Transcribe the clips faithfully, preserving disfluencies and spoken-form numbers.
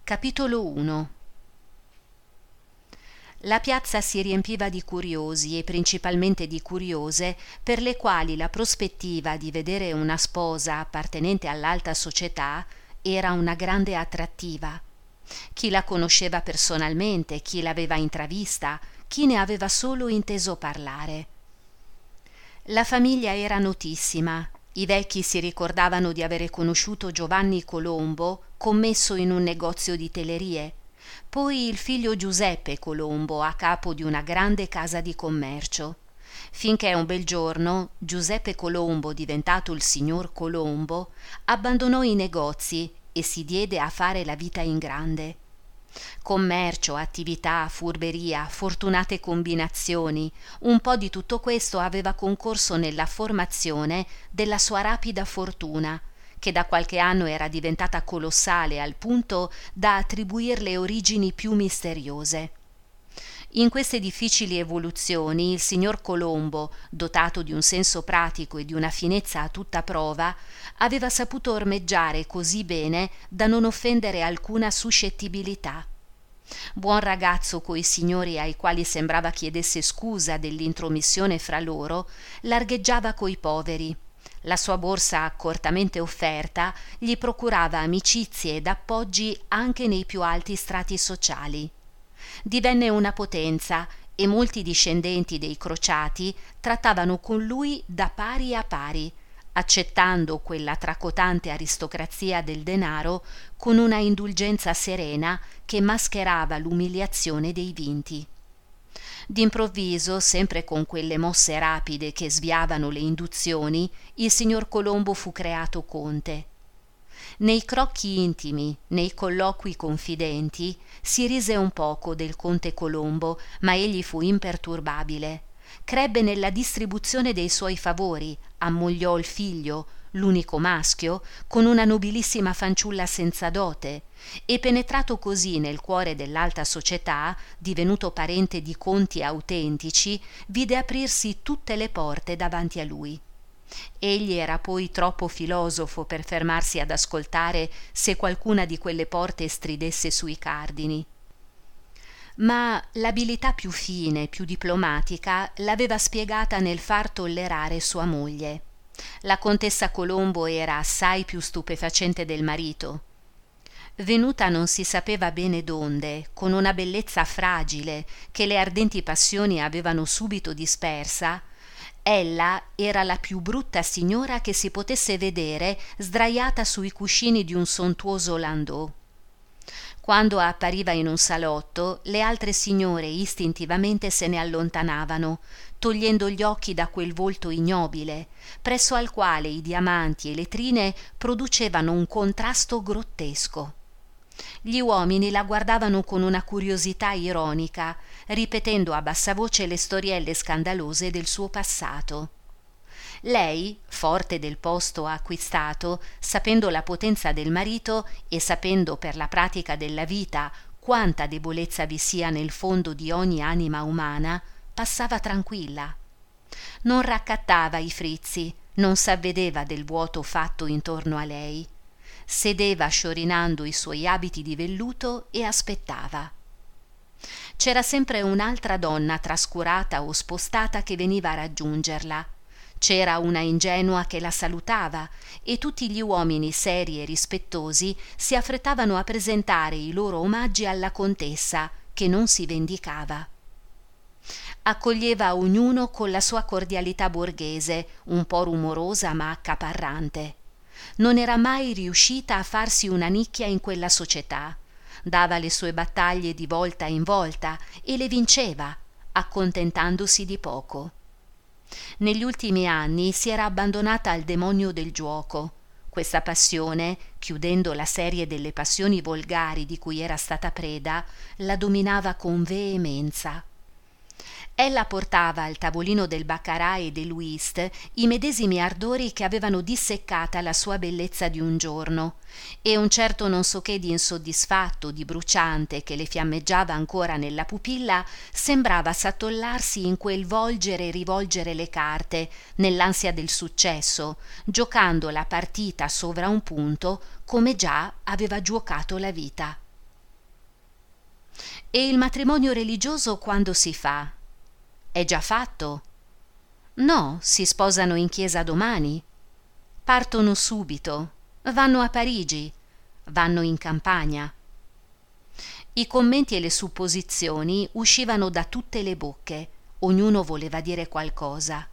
Capitolo uno. La piazza si riempiva di curiosi e principalmente di curiose per le quali la prospettiva di vedere una sposa appartenente all'alta società era una grande attrattiva. Chi la conosceva personalmente, chi l'aveva intravista, chi ne aveva solo inteso parlare. La famiglia era notissima. I vecchi si ricordavano di avere conosciuto Giovanni Colombo, commesso in un negozio di telerie, poi il figlio Giuseppe Colombo a capo di una grande casa di commercio, finché un bel giorno Giuseppe Colombo, diventato il signor Colombo, abbandonò i negozi e si diede a fare la vita in grande. Commercio, attività, furberia, fortunate combinazioni, un po' di tutto questo aveva concorso nella formazione della sua rapida fortuna, che da qualche anno era diventata colossale al punto da attribuirle origini più misteriose. In queste difficili evoluzioni il signor Colombo, dotato di un senso pratico e di una finezza a tutta prova, aveva saputo ormeggiare così bene da non offendere alcuna suscettibilità. Buon ragazzo coi signori ai quali sembrava chiedesse scusa dell'intromissione fra loro, largheggiava coi poveri. La sua borsa accortamente offerta gli procurava amicizie ed appoggi anche nei più alti strati sociali. Divenne una potenza e molti discendenti dei crociati trattavano con lui da pari a pari, accettando quella tracotante aristocrazia del denaro con una indulgenza serena che mascherava l'umiliazione dei vinti. D'improvviso, sempre con quelle mosse rapide che sviavano le induzioni, il signor Colombo fu creato conte. Nei crocchi intimi, nei colloqui confidenti, si rise un poco del conte Colombo, ma egli fu imperturbabile. Crebbe nella distribuzione dei suoi favori, ammogliò il figlio, l'unico maschio, con una nobilissima fanciulla senza dote, e penetrato così nel cuore dell'alta società, divenuto parente di conti autentici, vide aprirsi tutte le porte davanti a lui. Egli era poi troppo filosofo per fermarsi ad ascoltare se qualcuna di quelle porte stridesse sui cardini. Ma l'abilità più fine, più diplomatica, l'aveva spiegata nel far tollerare sua moglie. La contessa Colombo era assai più stupefacente del marito. Venuta non si sapeva bene donde, con una bellezza fragile che le ardenti passioni avevano subito dispersa, ella era la più brutta signora che si potesse vedere sdraiata sui cuscini di un sontuoso landau. Quando appariva in un salotto, le altre signore istintivamente se ne allontanavano, togliendo gli occhi da quel volto ignobile, presso al quale i diamanti e le trine producevano un contrasto grottesco. Gli uomini la guardavano con una curiosità ironica, ripetendo a bassa voce le storielle scandalose del suo passato. Lei, forte del posto acquistato, sapendo la potenza del marito e sapendo per la pratica della vita quanta debolezza vi sia nel fondo di ogni anima umana, passava tranquilla. Non raccattava i frizzi, non s'avvedeva del vuoto fatto intorno a lei. Sedeva sciorinando i suoi abiti di velluto e aspettava. C'era sempre un'altra donna trascurata o spostata che veniva a raggiungerla. C'era una ingenua che la salutava e tutti gli uomini seri e rispettosi si affrettavano a presentare i loro omaggi alla contessa, che non si vendicava. Accoglieva ognuno con la sua cordialità borghese, un po' rumorosa ma accaparrante. Non era mai riuscita a farsi una nicchia in quella società. Dava le sue battaglie di volta in volta e le vinceva, accontentandosi di poco. Negli ultimi anni si era abbandonata al demonio del giuoco. Questa passione, chiudendo la serie delle passioni volgari di cui era stata preda, la dominava con veemenza. Ella portava al tavolino del baccarat e del whist i medesimi ardori che avevano disseccata la sua bellezza di un giorno, e un certo non so che di insoddisfatto, di bruciante che le fiammeggiava ancora nella pupilla sembrava s'attollarsi in quel volgere e rivolgere le carte nell'ansia del successo, giocando la partita sovra un punto come già aveva giuocato la vita. E il matrimonio religioso quando si fa? È già fatto? No, si sposano in chiesa domani. Partono subito, vanno a Parigi, vanno in campagna. I commenti e le supposizioni uscivano da tutte le bocche, ognuno voleva dire qualcosa.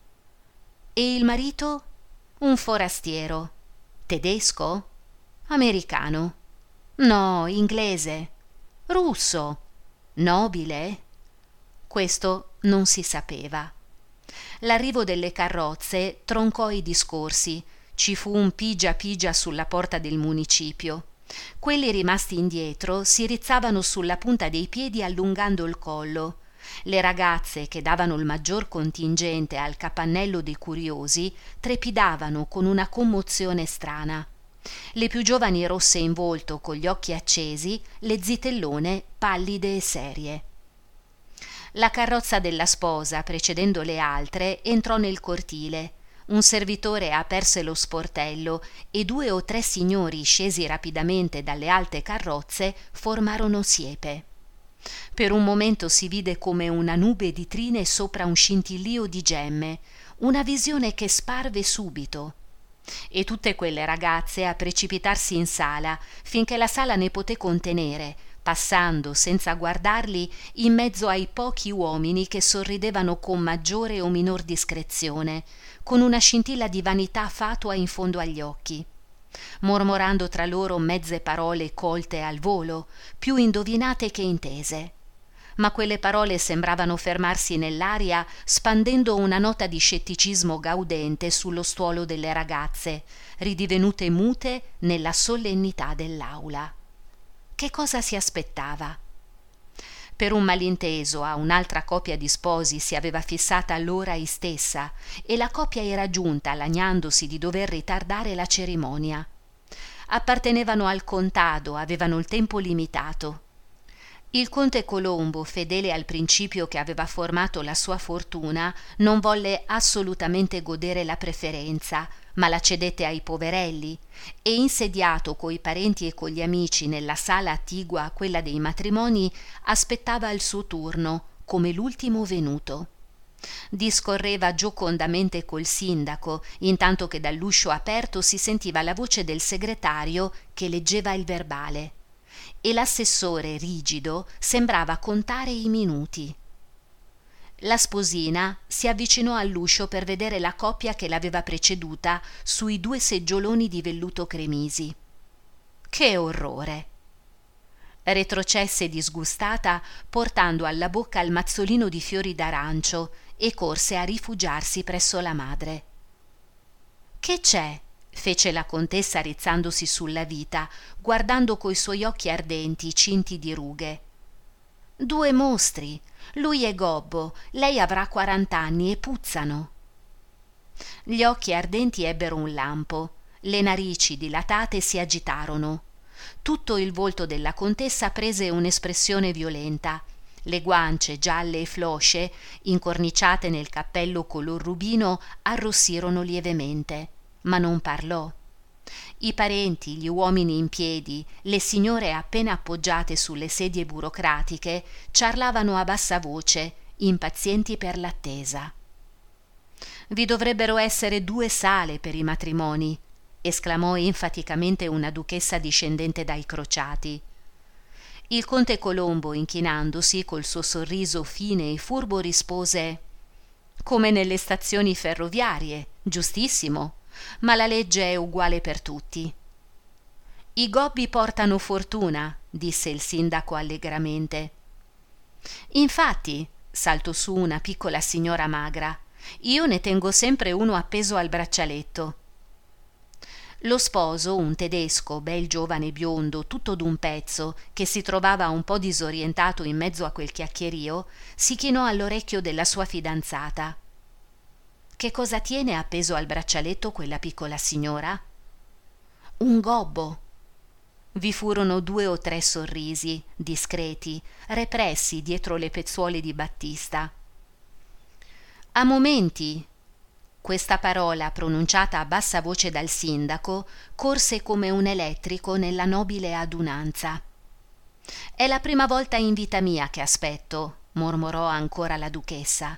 E il marito? Un forastiero. Tedesco? Americano? No, inglese. Russo? Nobile? Questo non si sapeva. L'arrivo delle carrozze troncò i discorsi, ci fu un pigia pigia sulla porta del municipio. Quelli rimasti indietro si rizzavano sulla punta dei piedi allungando il collo. Le ragazze che davano il maggior contingente al capannello dei curiosi trepidavano con una commozione strana. Le più giovani rosse in volto con gli occhi accesi, le zitellone pallide e serie. La carrozza della sposa, precedendo le altre, entrò nel cortile. Un servitore aperse lo sportello e due o tre signori scesi rapidamente dalle alte carrozze formarono siepe. Per un momento si vide come una nube di trine sopra un scintillio di gemme, una visione che sparve subito. E tutte quelle ragazze a precipitarsi in sala finché la sala ne poté contenere, passando senza guardarli in mezzo ai pochi uomini che sorridevano con maggiore o minor discrezione, con una scintilla di vanità fatua in fondo agli occhi, mormorando tra loro mezze parole colte al volo, più indovinate che intese. Ma quelle parole sembravano fermarsi nell'aria, spandendo una nota di scetticismo gaudente sullo stuolo delle ragazze, ridivenute mute nella solennità dell'aula. Che cosa si aspettava? Per un malinteso a un'altra coppia di sposi si aveva fissata l'ora istessa e la coppia era giunta lagnandosi di dover ritardare la cerimonia. Appartenevano al contado, avevano il tempo limitato. Il conte Colombo, fedele al principio che aveva formato la sua fortuna, non volle assolutamente godere la preferenza, ma la cedette ai poverelli, e insediato coi parenti e con gli amici nella sala attigua a quella dei matrimoni, aspettava il suo turno, come l'ultimo venuto. Discorreva giocondamente col sindaco, intanto che dall'uscio aperto si sentiva la voce del segretario che leggeva il verbale. E l'assessore, rigido, sembrava contare i minuti. La sposina si avvicinò all'uscio per vedere la coppia che l'aveva preceduta sui due seggioloni di velluto cremisi. Che orrore! Retrocesse disgustata, portando alla bocca il mazzolino di fiori d'arancio, e corse a rifugiarsi presso la madre. Che c'è? Fece la contessa rizzandosi sulla vita, guardando coi suoi occhi ardenti cinti di rughe. Due mostri, lui è gobbo, lei avrà quarant'anni e puzzano. Gli occhi ardenti ebbero un lampo, le narici dilatate si agitarono. Tutto il volto della contessa prese un'espressione violenta. Le guance gialle e flosce, incorniciate nel cappello color rubino, arrossirono lievemente. Ma non parlò. I parenti, gli uomini in piedi, le signore appena appoggiate sulle sedie burocratiche, ciarlavano a bassa voce, impazienti per l'attesa. Vi dovrebbero essere due sale per i matrimoni, esclamò enfaticamente una duchessa discendente dai crociati. Il conte Colombo, inchinandosi col suo sorriso fine e furbo, rispose: come nelle stazioni ferroviarie, giustissimo, ma la legge è uguale per tutti. I gobbi portano fortuna, disse il sindaco allegramente. Infatti, saltò su una piccola signora magra, io ne tengo sempre uno appeso al braccialetto. Lo sposo, un tedesco, bel giovane biondo, tutto d'un pezzo, che si trovava un po' disorientato in mezzo a quel chiacchierio, si chinò all'orecchio della sua fidanzata. Che cosa tiene appeso al braccialetto quella piccola signora? Un gobbo. Vi furono due o tre sorrisi, discreti, repressi dietro le pezzuole di Battista. A momenti, questa parola, pronunciata a bassa voce dal sindaco, corse come un elettrico nella nobile adunanza. È la prima volta in vita mia che aspetto, mormorò ancora la duchessa.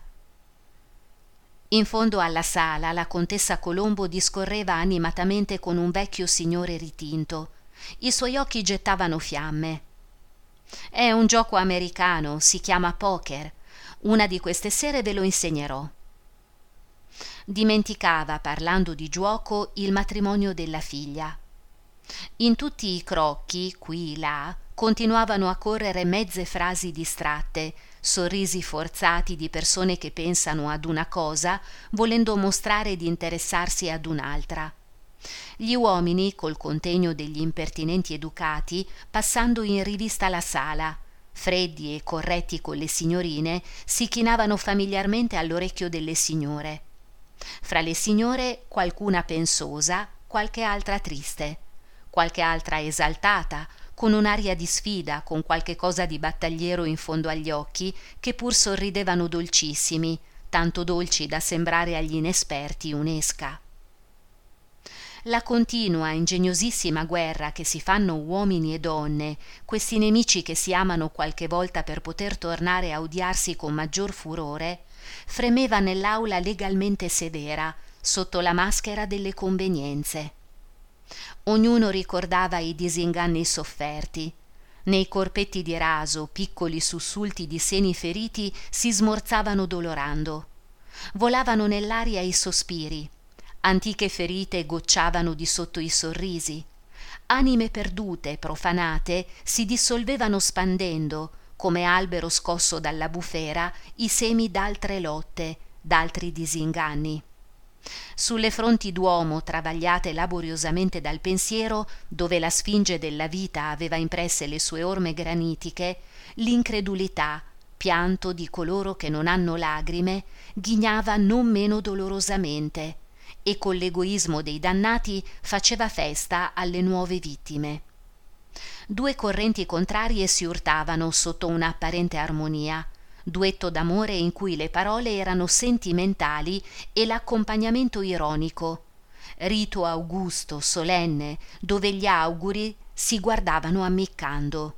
In fondo alla sala la contessa Colombo discorreva animatamente con un vecchio signore ritinto. I suoi occhi gettavano fiamme. È un gioco americano, si chiama poker. Una di queste sere ve lo insegnerò. Dimenticava, parlando di giuoco, il matrimonio della figlia. In tutti i crocchi, qui e là, continuavano a correre mezze frasi distratte, sorrisi forzati di persone che pensano ad una cosa volendo mostrare di interessarsi ad un'altra. Gli uomini, col contegno degli impertinenti educati, passando in rivista la sala, freddi e corretti con le signorine, si chinavano familiarmente all'orecchio delle signore. Fra le signore qualcuna pensosa, qualche altra triste, qualche altra esaltata, con un'aria di sfida, con qualche cosa di battagliero in fondo agli occhi, che pur sorridevano dolcissimi, tanto dolci da sembrare agli inesperti un'esca. La continua, ingegnosissima guerra che si fanno uomini e donne, questi nemici che si amano qualche volta per poter tornare a odiarsi con maggior furore, fremeva nell'aula legalmente severa, sotto la maschera delle convenienze. Ognuno ricordava i disinganni sofferti. Nei corpetti di raso, piccoli sussulti di seni feriti si smorzavano dolorando. Volavano nell'aria i sospiri. Antiche ferite gocciavano di sotto i sorrisi. Anime perdute, profanate, si dissolvevano spandendo, come albero scosso dalla bufera, i semi d'altre lotte, d'altri disinganni. Sulle fronti d'uomo travagliate laboriosamente dal pensiero, dove la sfinge della vita aveva impresse le sue orme granitiche, l'incredulità, pianto di coloro che non hanno lagrime, ghignava non meno dolorosamente, e con l'egoismo dei dannati faceva festa alle nuove vittime. Due correnti contrarie si urtavano sotto una apparente armonia, duetto d'amore in cui le parole erano sentimentali e l'accompagnamento ironico, rito augusto, solenne, dove gli auguri si guardavano ammiccando.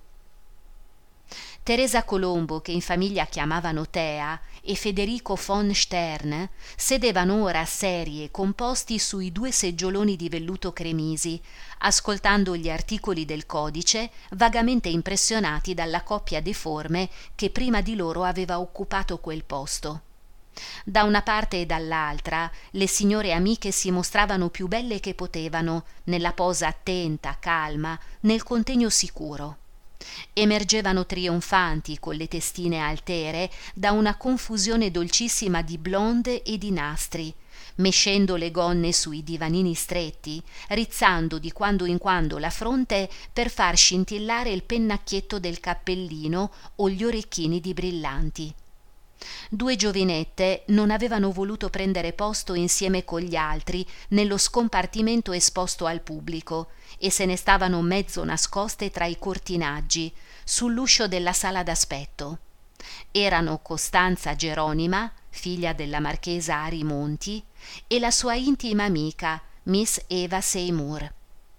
Teresa Colombo, che in famiglia chiamavano Tea, e Federico von Stern sedevano ora seri e composti sui due seggioloni di velluto cremisi, ascoltando gli articoli del codice, vagamente impressionati dalla coppia deforme che prima di loro aveva occupato quel posto. Da una parte e dall'altra le signore amiche si mostravano più belle che potevano, nella posa attenta, calma, nel contegno sicuro. Emergevano trionfanti con le testine altere da una confusione dolcissima di blonde e di nastri, mescendo le gonne sui divanini stretti, rizzando di quando in quando la fronte per far scintillare il pennacchietto del cappellino o gli orecchini di brillanti. Due giovinette non avevano voluto prendere posto insieme con gli altri nello scompartimento esposto al pubblico e se ne stavano mezzo nascoste tra i cortinaggi, sull'uscio della sala d'aspetto. Erano Costanza Geronima, figlia della marchesa Arimonti, e la sua intima amica, Miss Eva Seymour.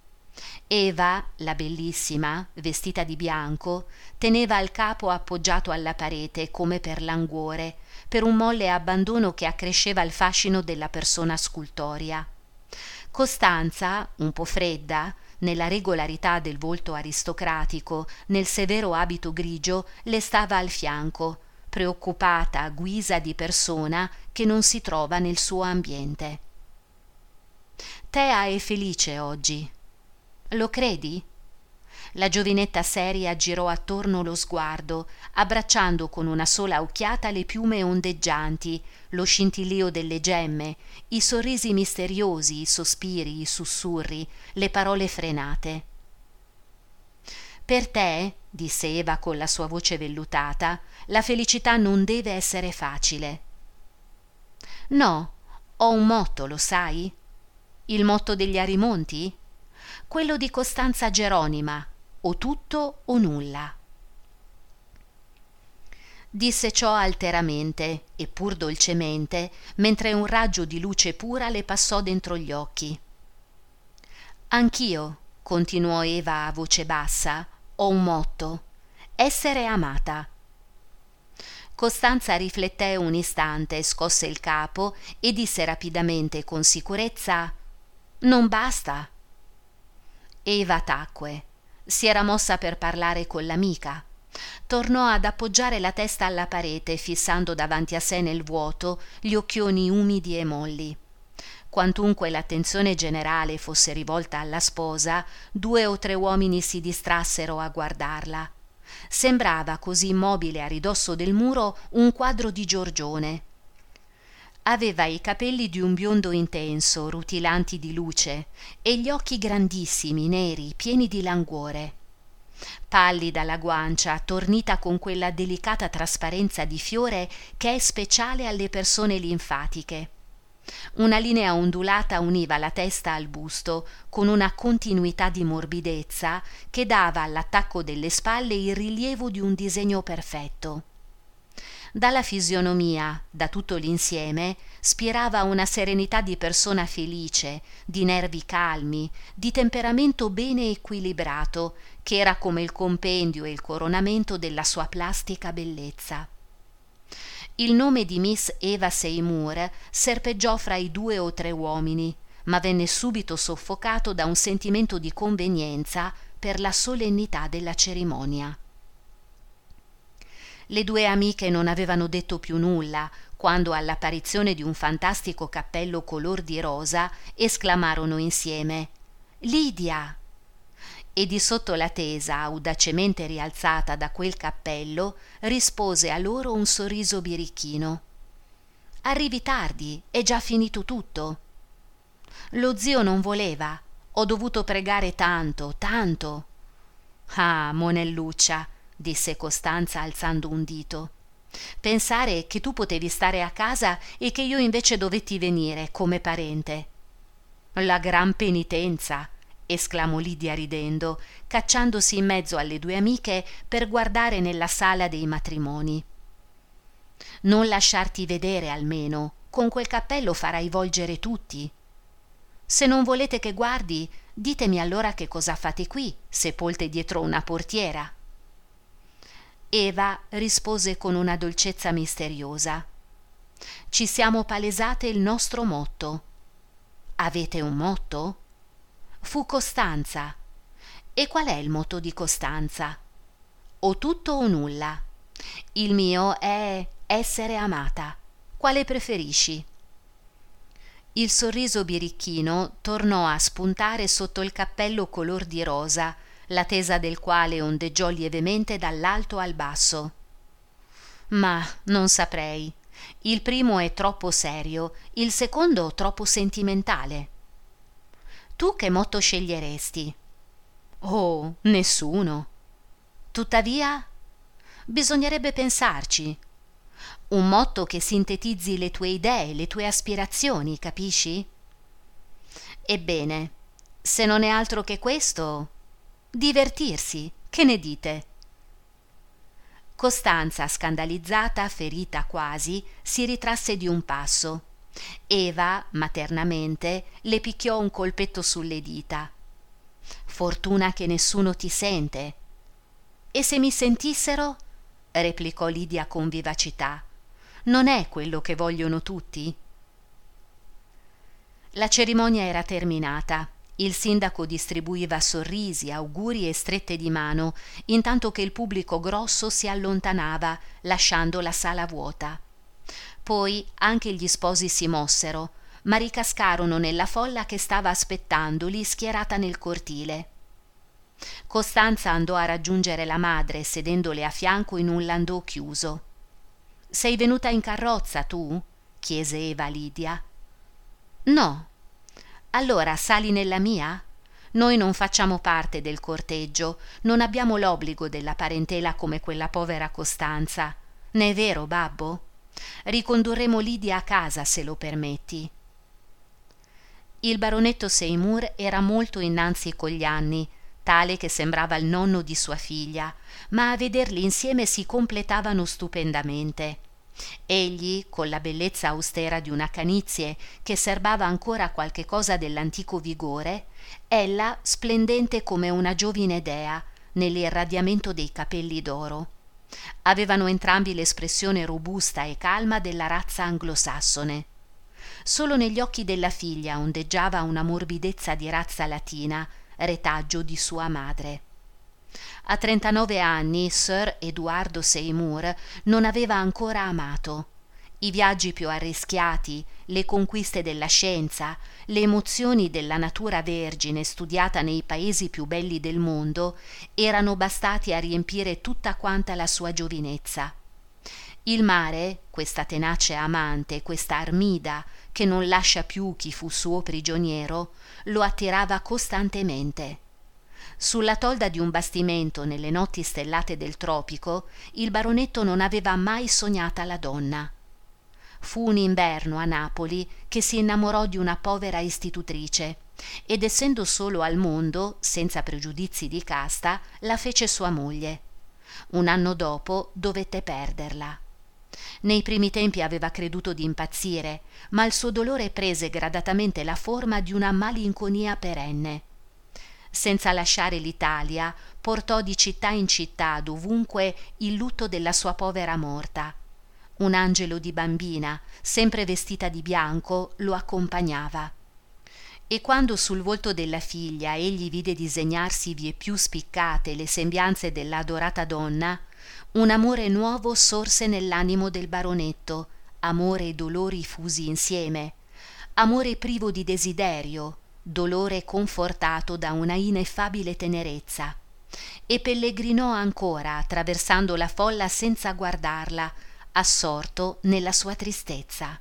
Eva, la bellissima, vestita di bianco, teneva il capo appoggiato alla parete come per languore, per un molle abbandono che accresceva il fascino della persona scultoria. Costanza, un po' fredda, nella regolarità del volto aristocratico, nel severo abito grigio, le stava al fianco, preoccupata a guisa di persona che non si trova nel suo ambiente. Tea è felice oggi. Lo credi? La giovinetta seria girò attorno lo sguardo, abbracciando con una sola occhiata le piume ondeggianti, lo scintillio delle gemme, i sorrisi misteriosi, i sospiri, i sussurri, le parole frenate. Per te, disse Eva con la sua voce vellutata, la felicità non deve essere facile. No, ho un motto, lo sai? Il motto degli Arimonti? Quello di Costanza Geronima, o tutto o nulla. Disse ciò alteramente, eppur dolcemente, mentre un raggio di luce pura le passò dentro gli occhi. Anch'io, continuò Eva a voce bassa, ho un motto. essere amata. Costanza rifletté un istante, scosse il capo e disse rapidamente con sicurezza: non basta. Eva tacque. Si era mossa per parlare con l'amica. Tornò ad appoggiare la testa alla parete, fissando davanti a sé nel vuoto gli occhioni umidi e molli. Quantunque l'attenzione generale fosse rivolta alla sposa, due o tre uomini si distrassero a guardarla. Sembrava, così immobile a ridosso del muro, un quadro di Giorgione. Aveva i capelli di un biondo intenso, rutilanti di luce, e gli occhi grandissimi, neri, pieni di languore. Pallida la guancia, tornita con quella delicata trasparenza di fiore che è speciale alle persone linfatiche. Una linea ondulata univa la testa al busto, con una continuità di morbidezza che dava all'attacco delle spalle il rilievo di un disegno perfetto. Dalla fisionomia, da tutto l'insieme, spirava una serenità di persona felice, di nervi calmi, di temperamento bene equilibrato, che era come il compendio e il coronamento della sua plastica bellezza. Il nome di Miss Eva Seymour serpeggiò fra i due o tre uomini, ma venne subito soffocato da un sentimento di convenienza per la solennità della cerimonia. Le due amiche non avevano detto più nulla quando, all'apparizione di un fantastico cappello color di rosa, esclamarono insieme: «Lidia!» E di sotto la tesa, audacemente rialzata da quel cappello, rispose a loro un sorriso birichino: «Arrivi tardi, è già finito tutto». «Lo zio non voleva, ho dovuto pregare tanto, tanto». «Ah, monelluccia», disse Costanza alzando un dito, «pensare che tu potevi stare a casa e che io invece dovetti venire come parente». «La gran penitenza», esclamò Lidia ridendo, cacciandosi in mezzo alle due amiche per guardare nella sala dei matrimoni. «Non lasciarti vedere almeno, con quel cappello farai volgere tutti. Se non volete che guardi, ditemi allora che cosa fate qui, sepolte dietro una portiera». Eva rispose con una dolcezza misteriosa: «Ci siamo palesate il nostro motto». «Avete un motto?» «Fu Costanza». «E qual è il motto di Costanza?» «O tutto o nulla». «Il mio è essere amata. Quale preferisci?» Il sorriso birichino tornò a spuntare sotto il cappello color di rosa, la tesa del quale ondeggiò lievemente dall'alto al basso. «Ma non saprei. Il primo è troppo serio, il secondo troppo sentimentale». «Tu che motto sceglieresti?» «Oh, nessuno». «Tuttavia?» «Bisognerebbe pensarci. Un motto che sintetizzi le tue idee, le tue aspirazioni, capisci?» «Ebbene, se non è altro che questo, divertirsi, che ne dite?» Costanza, scandalizzata, ferita quasi, si ritrasse di un passo. Eva, maternamente, le picchiò un colpetto sulle dita. «Fortuna che nessuno ti sente». «E se mi sentissero?» replicò Lidia con vivacità. «Non è quello che vogliono tutti?» La cerimonia era terminata. Il sindaco distribuiva sorrisi, auguri e strette di mano, intanto che il pubblico grosso si allontanava, lasciando la sala vuota. Poi anche gli sposi si mossero, ma ricascarono nella folla che stava aspettandoli schierata nel cortile. Costanza andò a raggiungere la madre, sedendole a fianco in un landau chiuso. «Sei venuta in carrozza tu?» chiese Eva a Lidia. «No». «Allora sali nella mia? Noi non facciamo parte del corteggio, non abbiamo l'obbligo della parentela come quella povera Costanza. Ne è vero, babbo? Ricondurremo Lidia a casa, se lo permetti». Il baronetto Seymour era molto innanzi con gli anni, tale che sembrava il nonno di sua figlia, ma a vederli insieme si completavano stupendamente. Egli, con la bellezza austera di una canizie che serbava ancora qualche cosa dell'antico vigore, ella splendente come una giovine dea, nell'irradiamento dei capelli d'oro. Avevano entrambi l'espressione robusta e calma della razza anglosassone. Solo negli occhi della figlia ondeggiava una morbidezza di razza latina, retaggio di sua madre. A trentanove anni Sir Edoardo Seymour non aveva ancora amato. I viaggi più arrischiati, le conquiste della scienza, le emozioni della natura vergine studiata nei paesi più belli del mondo erano bastati a riempire tutta quanta la sua giovinezza. Il mare, questa tenace amante, questa Armida che non lascia più chi fu suo prigioniero, lo attirava costantemente. Sulla tolda di un bastimento nelle notti stellate del tropico, il baronetto non aveva mai sognata la donna. Fu un inverno a Napoli che si innamorò di una povera istitutrice ed essendo solo al mondo, senza pregiudizi di casta, la fece sua moglie. Un anno dopo dovette perderla. Nei primi tempi aveva creduto di impazzire, ma il suo dolore prese gradatamente la forma di una malinconia perenne. Senza lasciare l'Italia, portò di città in città dovunque il lutto della sua povera morta. Un angelo di bambina, sempre vestita di bianco, lo accompagnava. E quando sul volto della figlia egli vide disegnarsi vieppiù spiccate le sembianze della adorata donna, un amore nuovo sorse nell'animo del baronetto, amore e dolori fusi insieme, amore privo di desiderio, dolore confortato da una ineffabile tenerezza, e pellegrinò ancora attraversando la folla senza guardarla, assorto nella sua tristezza.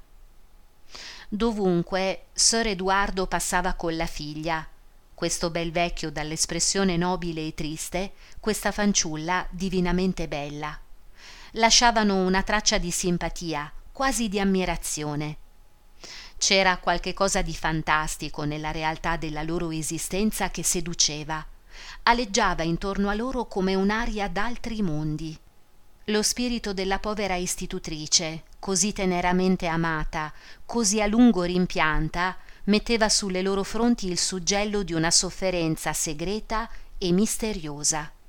Dovunque Sir Edoardo passava con la figlia, questo bel vecchio dall'espressione nobile e triste, questa fanciulla divinamente bella. Lasciavano una traccia di simpatia, quasi di ammirazione. C'era qualche cosa di fantastico nella realtà della loro esistenza che seduceva, aleggiava intorno a loro come un'aria d'altri mondi. Lo spirito della povera istitutrice, così teneramente amata, così a lungo rimpianta, metteva sulle loro fronti il suggello di una sofferenza segreta e misteriosa.